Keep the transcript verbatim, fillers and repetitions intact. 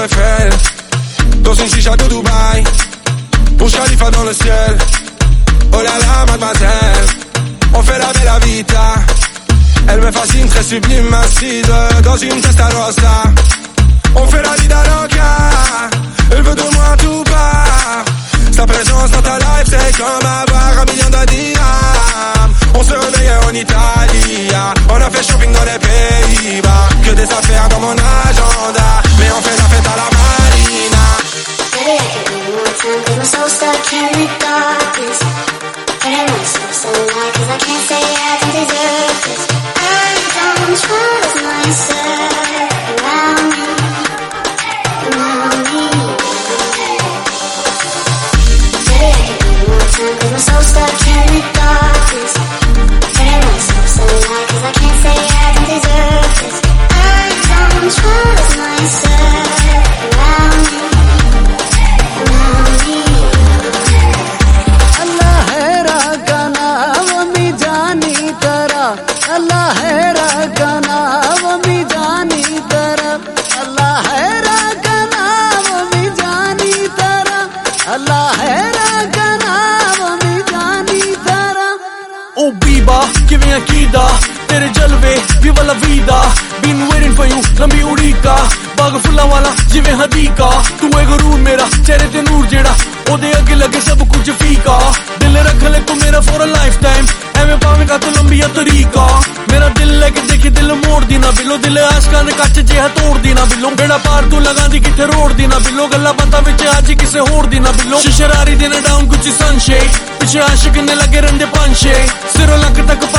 Eiffel, dans une chicha de Dubaï, Burj Khalifa dans le ciel. Oh là là, mademoiselle, on fait la bella vita. Elle me fascine, très sublime, assise dans une Testarossa. On fait la vida loca, elle veut de moi tout part. Sa présence dans ta life, c'est comme avoir un million de dirhams. On se réveillait en Italie, on a fait shopping dans les Pays-Bas. Que des affaires dans mon agenda, mais on fait la fête à la marina. Baby, I could be more time, cause my soul's stuck in the darkness. Hurting myself so hard, cause I can't say I don't deserve this. I don't trust myself around me, around me. Baby, I could be more time, cause my soul's stuck in the darkness. Hurting myself so hard, cause I can't say I don't deserve this. I don't trust myself around me, around me. Allah hai raga naam mi jaani tara, Allah hai raga naam mi jaani tara, Allah hai raga naam mi jaani tara, Allah hai raga naam mi jaani tara. Oh Biba, kiਵੇਂ ਅਕੀਦਾ ਤੇਰੇ ਜਲਵੇ ਵੀ ਵਾਲਾ ਵੀਦਾ been waiting for you ਲੰਬੀ ਉਡੀਕਾ ਬਾਗ ਫੁੱਲਾਂ ਵਾਲਾ ਜਿਵੇਂ ਹਦੀਕਾ ਤੂੰ ਏ ਗੁਰੂ ਮੇਰਾ ਚਿਹਰੇ ਤੇ ਨੂਰ ਜਿਹੜਾ ਉਹਦੇ ਅੱਗੇ ਲੱਗੇ ਸਭ ਕੁਝ ਫੀਕਾ ਦਿਲ ਰੱਖ ਲੈ ਤੂੰ ਮੇਰਾ for a lifetime ਐਵੇਂ ਪਾਵੇਂਗਾ ਤੂੰ ਲੰਬੀਆ ਤਰੀਕਾ ਮੇਰਾ ਦਿਲ ਲੈ ਕੇ ਦੇਖੀ ਦਿਲ ਮੋੜਦੀ ਨਾ ਬਿੱਲੋ ਦਿਲ ਆਸ਼ਕਾਂ ਦੇ ਕੱਚ ਜਿਹਾ ਤੋੜਦੀ ਨਾ ਬਿੱਲੋ ਬੇੜਾ ਪਾਰ ਤੂੰ ਲਗਾਂਦੀ ਕਿੱਥੇ ਰੋੜਦੀ ਨਾ ਬਿੱਲੋ ਗੱਲਾਂ ਬਾਤਾਂ ਵਿੱਚ ਅੱਜ ਕਿਸੇ ਹੋਰ ਦੀ ਨਾ ਬਿੱਲੋ ਸ਼ਰਾਰੀ ਦੇ ਨਾ ਡਾਊਨ ਕੁਝ ਸੰਸ਼ੇ ਪਿੱਛੇ ਆਸ਼ਿਕ ਨੇ ਲੱਗੇ ਰਹਿੰਦੇ ਪੰਛੇ ਸਿਰੋਂ ਲੱਕ ਤੱਕ